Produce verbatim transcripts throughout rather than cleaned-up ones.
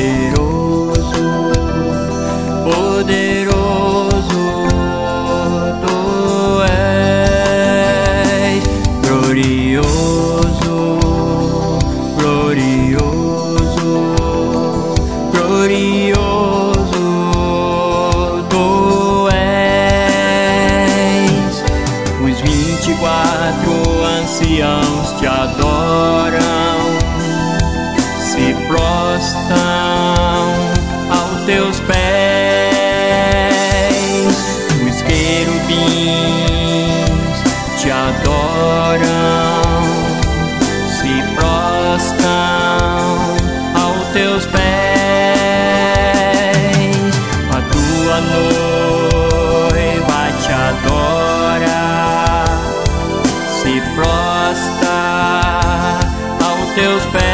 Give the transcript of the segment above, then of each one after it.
poderoso, poderoso tu és, glorioso, glorioso, glorioso tu és. Os vinte e quatro anciãos te adoram, se prostram aos teus pés. Os querubins te adoram, se prostram aos teus pés. A tua noiva te adora, se prostra aos teus pés.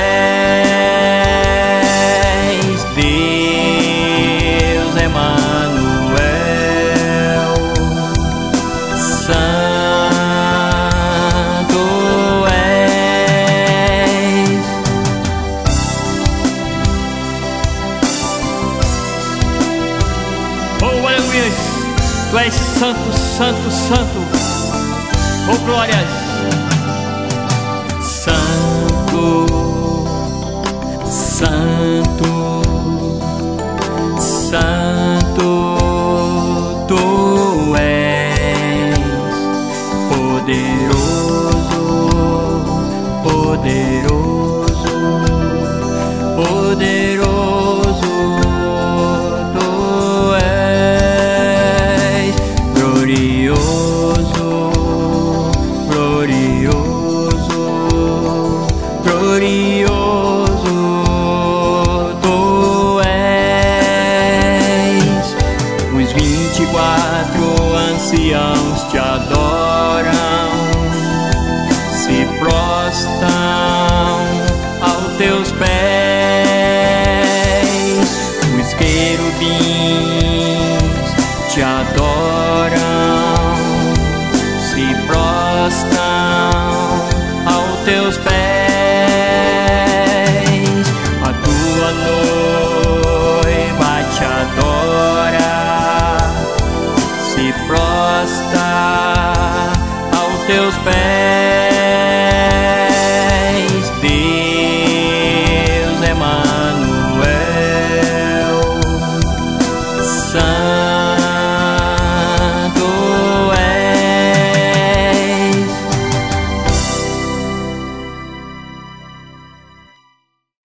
Deus Emanuel, Santo és. Oh, aleluia! Tu és santo, santo, santo. Oh, glórias! Santo, Santo